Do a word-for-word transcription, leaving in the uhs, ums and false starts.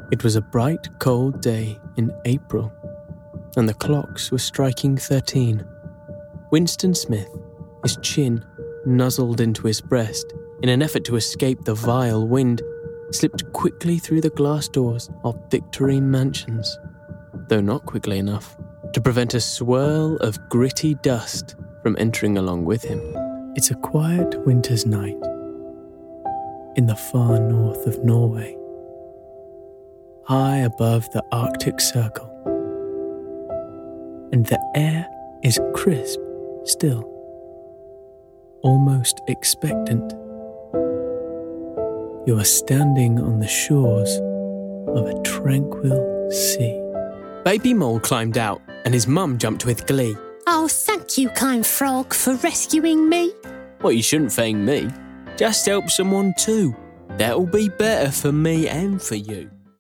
It was a bright, cold day in April, and the clocks were striking thirteen. Winston Smith, his chin nuzzled into his breast in an effort to escape the vile wind, slipped quickly through the glass doors of Victory Mansions, though not quickly enough to prevent a swirl of gritty dust from entering along with him. It's a quiet winter's night in the far north of Norway, high above the Arctic Circle, and the air is crisp still, almost expectant. You are standing on the shores of a tranquil sea. Baby Mole climbed out, and his mum jumped with glee. Oh, thank you, kind frog, for rescuing me. Well, you shouldn't thank me. Just help someone too. That'll be better for me and for you.